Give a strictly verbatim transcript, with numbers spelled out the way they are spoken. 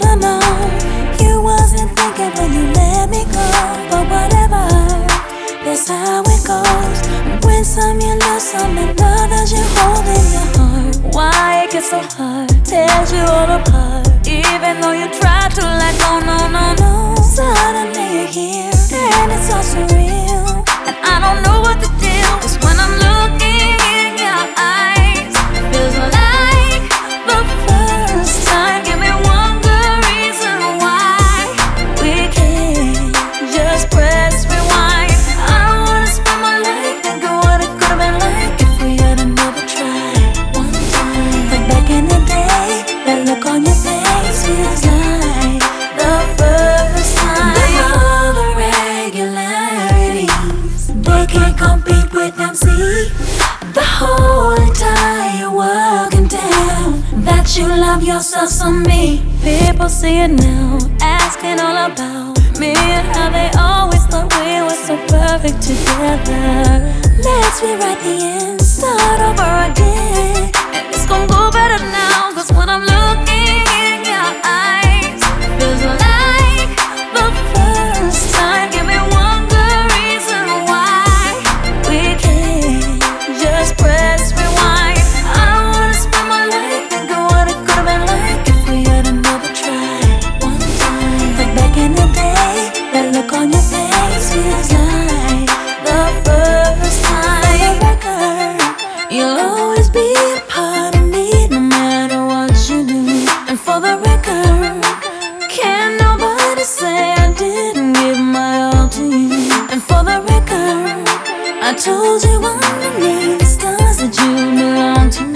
I know you wasn't thinking when you let me go, but whatever, that's how it goes. When some you love, some and others you hold in your heart. Why it gets so hard, tears you all apart, even though you try to let go. No, no, no. Suddenly you're here, and it's all surreal, and I don't know what to do. 'Cause when I'm looking in your eyes, it feels like the first time. Give me one good reason why we can't just press rewind. I don't wanna spend my life thinking what it could've been like if we had another try. One time, like back in the day, that look on your face feels like the first time. The other regularities, they can't compete with them. See, the whole entire world can tell that you love yourself some me. People see it now, asking all about me and how they always thought we were so perfect together. Let's rewrite the end, start over again, and it's gonna go better now. 'Cause when I'm looking in your eyes, it feels like the first time. Give me one good reason why we can't just press rewind. I don't wanna spend my life thinking what it could've been like if we had another try. One time, like back in the day, that look on your face feels like the first time. For the record, you'll always be a part of me, no matter what you do. And for the record, can't nobody say I didn't give my all to you. And for the record, I told you underneath the stars that you belong to me.